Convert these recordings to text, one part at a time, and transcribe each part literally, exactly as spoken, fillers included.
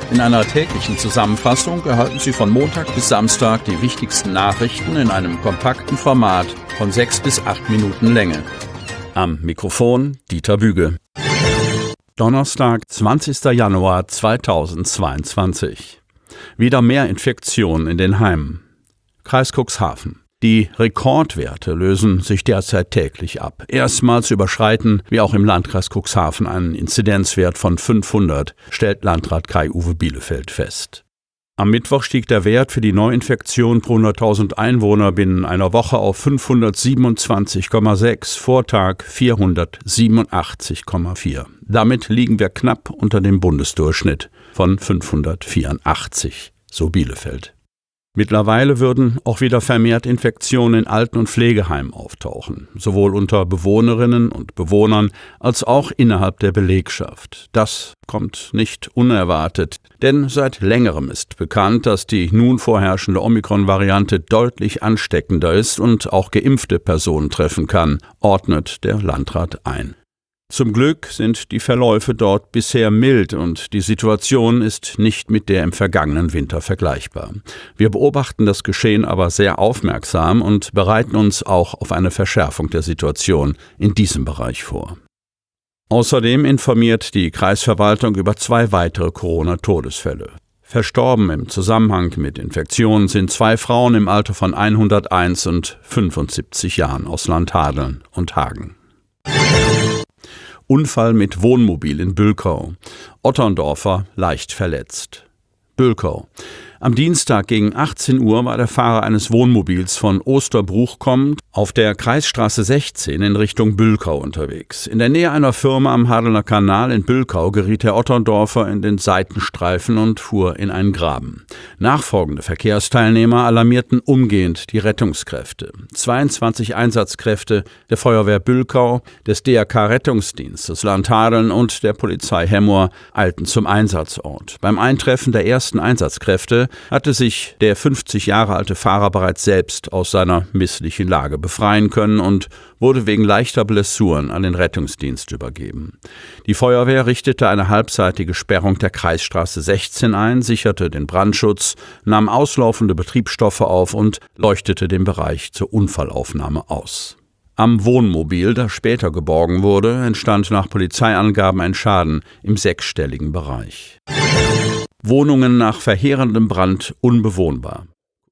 In einer täglichen Zusammenfassung erhalten Sie von Montag bis Samstag die wichtigsten Nachrichten in einem kompakten Format von sechs bis acht Minuten Länge. Am Mikrofon Dieter Büge. Donnerstag, zwanzigster Januar zweitausendzweiundzwanzig. Wieder mehr Infektionen in den Heimen. Kreis Cuxhaven. Die Rekordwerte lösen sich derzeit täglich ab. Erstmals überschreiten wir auch im Landkreis Cuxhaven einen Inzidenzwert von fünfhundert, stellt Landrat Kai-Uwe Bielefeld fest. Am Mittwoch stieg der Wert für die Neuinfektion pro hunderttausend Einwohner binnen einer Woche auf fünfhundertsiebenundzwanzig Komma sechs, Vortag vierhundertsiebenundachtzig Komma vier. Damit liegen wir knapp unter dem Bundesdurchschnitt von fünfhundertvierundachtzig, so Bielefeld. Mittlerweile würden auch wieder vermehrt Infektionen in Alten- und Pflegeheimen auftauchen, sowohl unter Bewohnerinnen und Bewohnern als auch innerhalb der Belegschaft. Das kommt nicht unerwartet, denn seit längerem ist bekannt, dass die nun vorherrschende Omikron-Variante deutlich ansteckender ist und auch geimpfte Personen treffen kann, ordnet der Landrat ein. Zum Glück sind die Verläufe dort bisher mild und die Situation ist nicht mit der im vergangenen Winter vergleichbar. Wir beobachten das Geschehen aber sehr aufmerksam und bereiten uns auch auf eine Verschärfung der Situation in diesem Bereich vor. Außerdem informiert die Kreisverwaltung über zwei weitere Corona-Todesfälle. Verstorben im Zusammenhang mit Infektionen sind zwei Frauen im Alter von hunderteins und fünfundsiebzig Jahren aus Landhadeln und Hagen. Unfall mit Wohnmobil in Bülkau. Otterndorfer leicht verletzt. Bülkau. Am Dienstag gegen achtzehn Uhr war der Fahrer eines Wohnmobils von Osterbruch kommend auf der Kreisstraße sechzehn in Richtung Bülkau unterwegs. In der Nähe einer Firma am Hadener Kanal in Bülkau geriet der Otterndorfer in den Seitenstreifen und fuhr in einen Graben. Nachfolgende Verkehrsteilnehmer alarmierten umgehend die Rettungskräfte. zweiundzwanzig Einsatzkräfte der Feuerwehr Bülkau, des D R K-Rettungsdienstes Landhadeln und der Polizei Hemmoor eilten zum Einsatzort. Beim Eintreffen der ersten Einsatzkräfte hatte sich der fünfzig Jahre alte Fahrer bereits selbst aus seiner misslichen Lage befreien können und wurde wegen leichter Blessuren an den Rettungsdienst übergeben. Die Feuerwehr richtete eine halbseitige Sperrung der Kreisstraße sechzehn ein, sicherte den Brandschutz, nahm auslaufende Betriebsstoffe auf und leuchtete den Bereich zur Unfallaufnahme aus. Am Wohnmobil, das später geborgen wurde, entstand nach Polizeiangaben ein Schaden im sechsstelligen Bereich. Wohnungen nach verheerendem Brand unbewohnbar.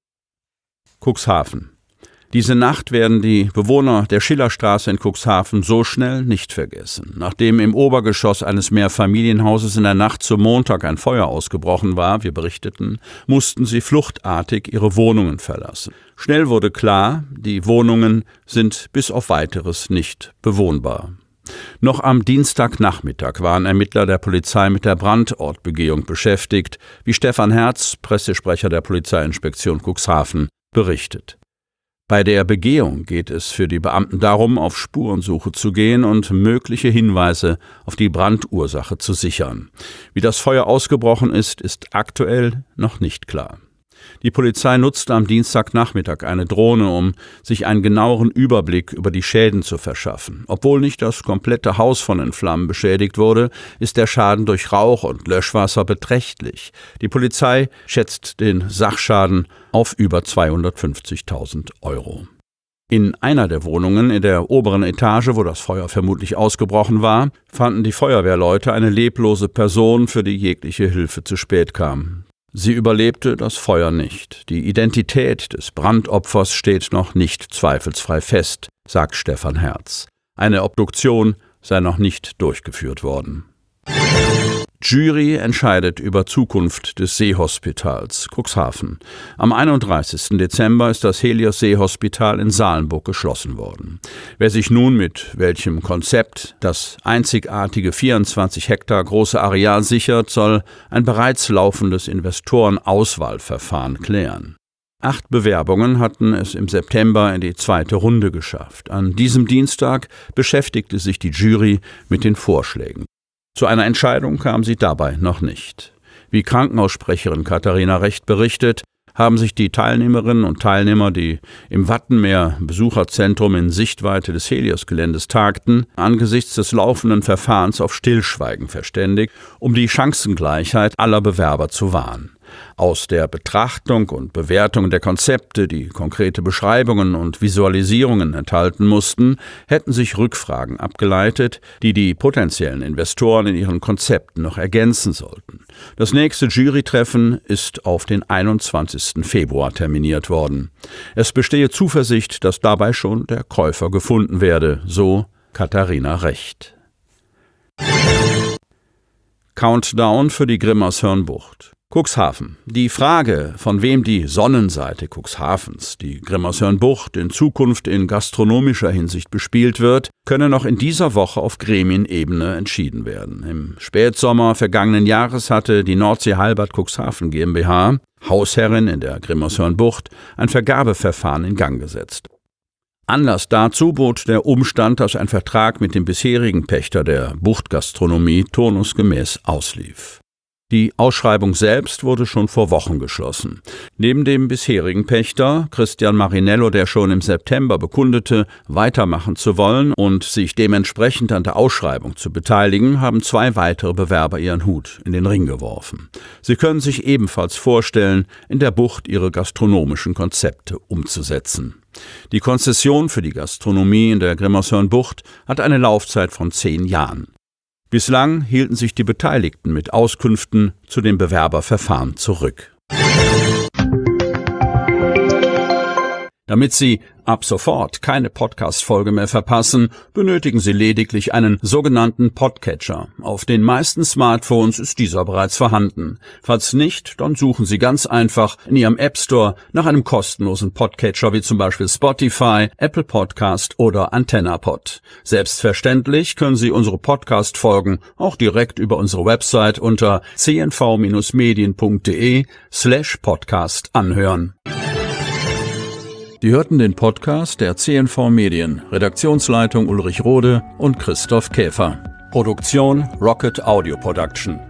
Cuxhaven. Diese Nacht werden die Bewohner der Schillerstraße in Cuxhaven so schnell nicht vergessen. Nachdem im Obergeschoss eines Mehrfamilienhauses in der Nacht zum Montag ein Feuer ausgebrochen war, wir berichteten, mussten sie fluchtartig ihre Wohnungen verlassen. Schnell wurde klar, die Wohnungen sind bis auf Weiteres nicht bewohnbar. Noch am Dienstagnachmittag waren Ermittler der Polizei mit der Brandortbegehung beschäftigt, wie Stefan Herz, Pressesprecher der Polizeiinspektion Cuxhaven, berichtet. Bei der Begehung geht es für die Beamten darum, auf Spurensuche zu gehen und mögliche Hinweise auf die Brandursache zu sichern. Wie das Feuer ausgebrochen ist, ist aktuell noch nicht klar. Die Polizei nutzte am Dienstagnachmittag eine Drohne, um sich einen genaueren Überblick über die Schäden zu verschaffen. Obwohl nicht das komplette Haus von den Flammen beschädigt wurde, ist der Schaden durch Rauch und Löschwasser beträchtlich. Die Polizei schätzt den Sachschaden auf über zweihundertfünfzigtausend Euro. In einer der Wohnungen in der oberen Etage, wo das Feuer vermutlich ausgebrochen war, fanden die Feuerwehrleute eine leblose Person, für die jegliche Hilfe zu spät kam. Sie überlebte das Feuer nicht. Die Identität des Brandopfers steht noch nicht zweifelsfrei fest, sagt Stefan Herz. Eine Obduktion sei noch nicht durchgeführt worden. Jury entscheidet über Zukunft des Seehospitals Cuxhaven. Am einunddreißigsten Dezember ist das Helios Seehospital in Salenburg geschlossen worden. Wer sich nun mit welchem Konzept das einzigartige vierundzwanzig Hektar große Areal sichert, soll ein bereits laufendes Investorenauswahlverfahren klären. Acht Bewerbungen hatten es im September in die zweite Runde geschafft. An diesem Dienstag beschäftigte sich die Jury mit den Vorschlägen. Zu einer Entscheidung kam sie dabei noch nicht. Wie Krankenhaussprecherin Katharina Recht berichtet, haben sich die Teilnehmerinnen und Teilnehmer, die im Wattenmeer Besucherzentrum in Sichtweite des Helios-Geländes tagten, angesichts des laufenden Verfahrens auf Stillschweigen verständigt, um die Chancengleichheit aller Bewerber zu wahren. Aus der Betrachtung und Bewertung der Konzepte, die konkrete Beschreibungen und Visualisierungen enthalten mussten, hätten sich Rückfragen abgeleitet, die die potenziellen Investoren in ihren Konzepten noch ergänzen sollten. Das nächste Jurytreffen ist auf den einundzwanzigsten Februar terminiert worden. Es bestehe Zuversicht, dass dabei schon der Käufer gefunden werde, so Katharina Recht. Countdown für die Grimmershörnbucht. Cuxhaven. Die Frage, von wem die Sonnenseite Cuxhavens, die Grimmershörnbucht, in Zukunft in gastronomischer Hinsicht bespielt wird, könne noch in dieser Woche auf Gremienebene entschieden werden. Im Spätsommer vergangenen Jahres hatte die Nordsee Halbert Cuxhaven GmbH, Hausherrin in der Grimmershörnbucht, ein Vergabeverfahren in Gang gesetzt. Anlass dazu bot der Umstand, dass ein Vertrag mit dem bisherigen Pächter der Buchtgastronomie turnusgemäß auslief. Die Ausschreibung selbst wurde schon vor Wochen geschlossen. Neben dem bisherigen Pächter, Christian Marinello, der schon im September bekundete, weitermachen zu wollen und sich dementsprechend an der Ausschreibung zu beteiligen, haben zwei weitere Bewerber ihren Hut in den Ring geworfen. Sie können sich ebenfalls vorstellen, in der Bucht ihre gastronomischen Konzepte umzusetzen. Die Konzession für die Gastronomie in der Grimmershörnbucht hat eine Laufzeit von zehn Jahren. Bislang hielten sich die Beteiligten mit Auskünften zu dem Bewerberverfahren zurück. Damit Sie ab sofort keine Podcast-Folge mehr verpassen, benötigen Sie lediglich einen sogenannten Podcatcher. Auf den meisten Smartphones ist dieser bereits vorhanden. Falls nicht, dann suchen Sie ganz einfach in Ihrem App Store nach einem kostenlosen Podcatcher wie zum Beispiel Spotify, Apple Podcast oder AntennaPod. Selbstverständlich können Sie unsere Podcast-Folgen auch direkt über unsere Website unter c n v Bindestrich medien punkt de slash podcast anhören. Sie hörten den Podcast der C N V Medien, Redaktionsleitung Ulrich Rode und Christoph Käfer. Produktion Rocket Audio Production.